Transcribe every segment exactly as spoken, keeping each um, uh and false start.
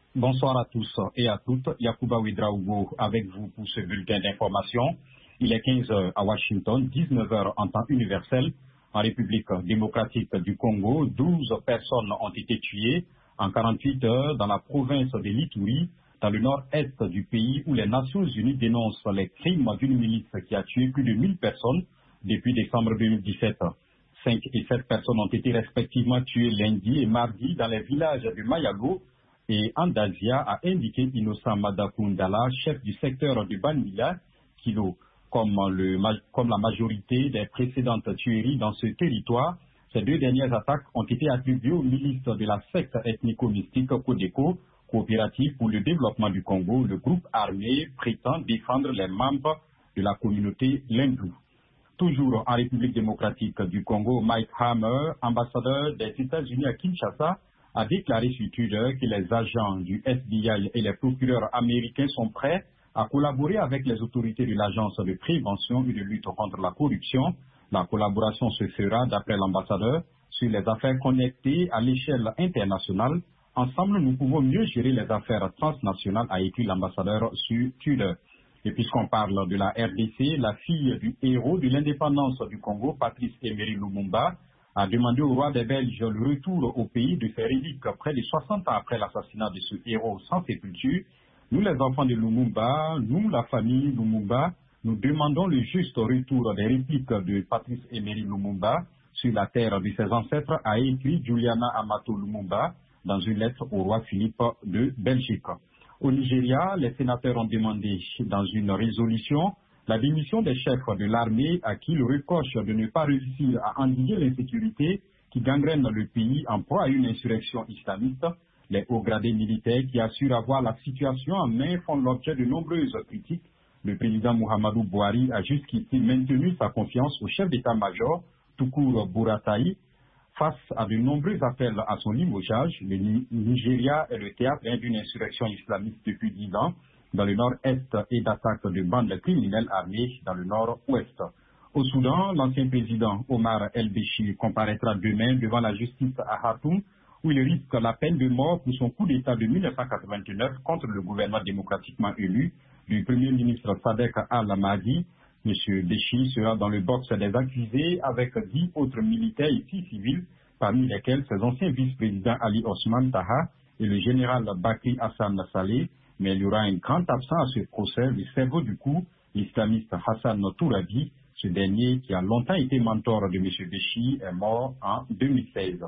Bonsoir à tous et à toutes. Yacouba Ouedraogo avec vous pour ce bulletin d'information. Il est quinze heures à Washington, dix-neuf heures en temps universel. En République démocratique du Congo, douze personnes ont été tuées en quarante-huit heures dans la province de l'Ituri, dans le nord-est du pays où les Nations Unies dénoncent les crimes d'une milice qui a tué plus de mille personnes depuis décembre deux mille dix-sept. Cinq et sept personnes ont été respectivement tuées lundi et mardi dans les villages de Mayalo et Andazia, a indiqué Innocent Madakundala, chef du secteur de Banmila, Kilo. Comme, le, comme la majorité des précédentes tueries dans ce territoire, ces deux dernières attaques ont été attribuées aux milices de la secte ethnico-mystique Codeco, coopérative pour le développement du Congo. Le groupe armé prétend défendre les membres de la communauté Lindou. Toujours en République démocratique du Congo, Mike Hammer, ambassadeur des États-Unis à Kinshasa, a déclaré sur Twitter que les agents du F B I et les procureurs américains sont prêts à collaborer avec les autorités de l'Agence de prévention et de lutte contre la corruption. La collaboration se fera, d'après l'ambassadeur, sur les affaires connectées à l'échelle internationale. Ensemble, nous pouvons mieux gérer les affaires transnationales, a écrit l'ambassadeur sur Twitter. Et puisqu'on parle de la R D C, la fille du héros de l'indépendance du Congo, Patrice Emery Lumumba, a demandé au roi des Belges le retour au pays de ses reliques près de soixante ans après l'assassinat de ce héros sans sépulture. Nous, les enfants de Lumumba, nous, la famille Lumumba, nous demandons le juste retour des répliques de Patrice Emery Lumumba sur la terre de ses ancêtres, a écrit Juliana Amato Lumumba dans une lettre au roi Philippe de Belgique. Au Nigeria, les sénateurs ont demandé dans une résolution la démission des chefs de l'armée à qui le reproche de ne pas réussir à endiguer l'insécurité qui gangrène le pays en proie à une insurrection islamiste. Les hauts gradés militaires qui assurent avoir la situation en main font l'objet de nombreuses critiques. Le président Muhammadu Buhari a jusqu'ici maintenu sa confiance au chef d'état-major, Tukur Buratai. Face à de nombreux appels à son limogeage, le Nigeria est le théâtre d'une insurrection islamiste depuis dix ans dans le nord-est et d'attaques de bandes criminelles armées dans le nord-ouest. Au Soudan, l'ancien président Omar El-Béchir comparaîtra demain devant la justice à Khartoum, où il risque la peine de mort pour son coup d'État de mille neuf cent quatre-vingt-neuf contre le gouvernement démocratiquement élu du Premier ministre Sadek Al-Mahdi. M. Béchir sera dans le box des accusés avec dix autres militaires et six civils, parmi lesquels ses anciens vice-présidents Ali Osman Taha et le général Bakri Hassan Saleh. Mais il y aura un grand absent à ce procès, le cerveau du coup, l'islamiste Hassan Tourabi. Ce dernier, qui a longtemps été mentor de M. Béchir, est mort en deux mille seize.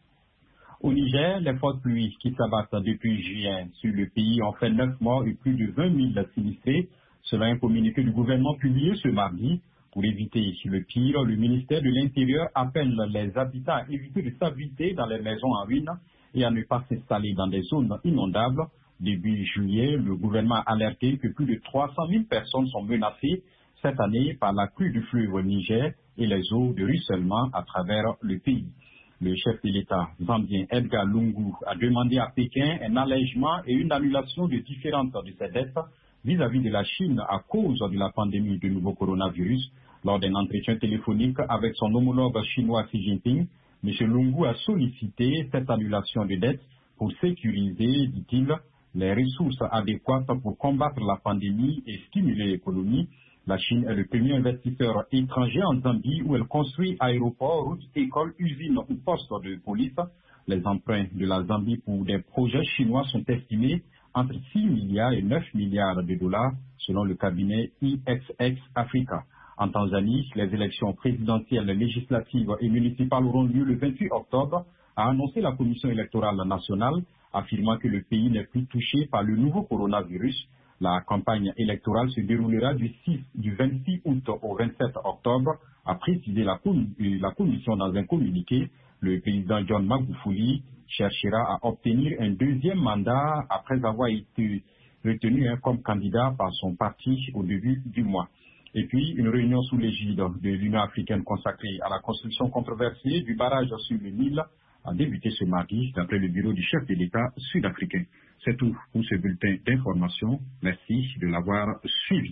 Au Niger, les fortes pluies qui s'abattent depuis juin sur le pays ont fait neuf morts et plus de vingt mille sinistrés. Selon un communiqué du gouvernement publié ce mardi, pour éviter le pire, le ministère de l'Intérieur appelle les habitants à éviter de s'abriter dans les maisons en ruine et à ne pas s'installer dans des zones inondables. Début juillet, le gouvernement a alerté que plus de trois cent mille personnes sont menacées cette année par la crue du fleuve Niger et les eaux de ruissellement à travers le pays. Le chef de l'État zambien Edgar Lungu a demandé à Pékin un allègement et une annulation de différentes de ses dettes vis-à-vis de la Chine à cause de la pandémie du nouveau coronavirus. Lors d'un entretien téléphonique avec son homologue chinois Xi Jinping, M. Lungu a sollicité cette annulation de dettes pour sécuriser, dit-il, les ressources adéquates pour combattre la pandémie et stimuler l'économie. La Chine est le premier investisseur étranger en Zambie où elle construit aéroports, routes, écoles, usines ou postes de police. Les emprunts de la Zambie pour des projets chinois sont estimés entre six milliards et neuf milliards de dollars selon le cabinet I X X Africa. En Tanzanie, les élections présidentielles, législatives et municipales auront lieu le vingt-huit octobre, a annoncé la Commission électorale nationale, affirmant que le pays n'est plus touché par le nouveau coronavirus. La campagne électorale se déroulera du, six, du vingt-six août au vingt-sept octobre, a précisé la, la Commission dans un communiqué. Le président John Magufuli cherchera à obtenir un deuxième mandat après avoir été retenu hein, comme candidat par son parti au début du mois. Et puis, une réunion sous l'égide de l'Union africaine consacrée à la construction controversée du barrage sur le Nil a débuté ce mardi, d'après le bureau du chef de l'État sud-africain. C'est tout pour ce bulletin d'information. Merci de l'avoir suivi.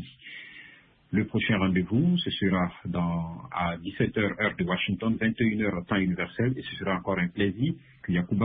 Le prochain rendez-vous, ce sera dans, à dix-sept heures heure de Washington, vingt et une heures temps universel, et ce sera encore un plaisir que Yacouba